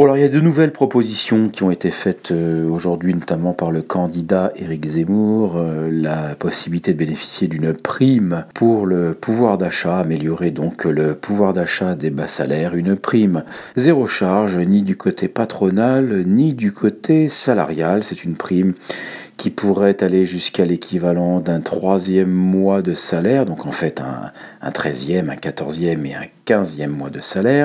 Bon, alors il y a de nouvelles propositions qui ont été faites aujourd'hui, notamment par le candidat Éric Zemmour, la possibilité de bénéficier d'une prime pour le pouvoir d'achat, améliorer donc le pouvoir d'achat des bas salaires, une prime zéro charge, ni du côté patronal, ni du côté salarial. C'est une prime qui pourrait aller jusqu'à l'équivalent d'un 3e mois de salaire, donc en fait un 13e, un 14e et un 15e mois de salaire.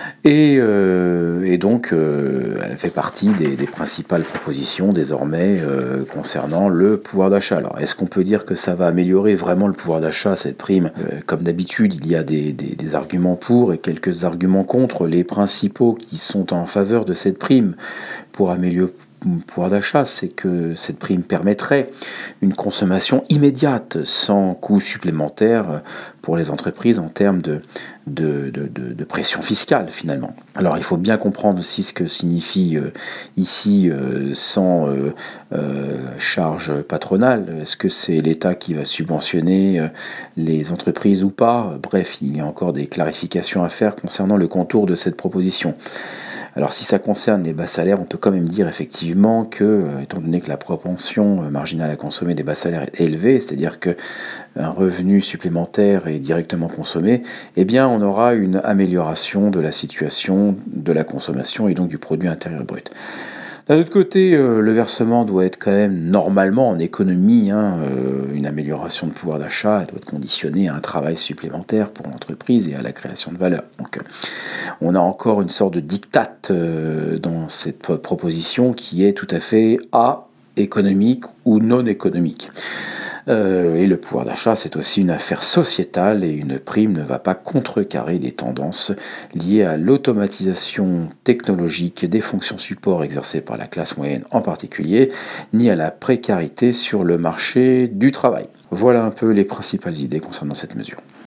Et donc, elle fait partie des principales propositions désormais concernant le pouvoir d'achat. Alors, est-ce qu'on peut dire que ça va améliorer vraiment le pouvoir d'achat, cette prime? Comme d'habitude, il y a des arguments pour et quelques arguments contre. Les principaux qui sont en faveur de cette prime pour améliorer le pouvoir d'achat, c'est que cette prime permettrait une consommation immédiate, sans coût supplémentaire pour les entreprises en termes de pression fiscale finalement. Alors il faut bien comprendre aussi ce que signifie ici sans charge patronale. Est-ce que c'est l'État qui va subventionner les entreprises ou pas? Bref, il y a encore des clarifications à faire concernant le contour de cette proposition. Alors si ça concerne les bas salaires, on peut quand même dire effectivement que, étant donné que la propension marginale à consommer des bas salaires est élevée, c'est-à-dire qu'un revenu supplémentaire est directement consommé, eh bien on aura une amélioration de la situation de la consommation et donc du produit intérieur brut. D'un autre côté, le versement doit être quand même normalement en économie, une amélioration de pouvoir d'achat, elle doit être conditionnée à un travail supplémentaire pour l'entreprise et à la création de valeur. Donc on a encore une sorte de diktat dans cette proposition qui est tout à fait économique ou non économique. Et le pouvoir d'achat, c'est aussi une affaire sociétale et une prime ne va pas contrecarrer les tendances liées à l'automatisation technologique des fonctions support exercées par la classe moyenne en particulier, ni à la précarité sur le marché du travail. Voilà un peu les principales idées concernant cette mesure.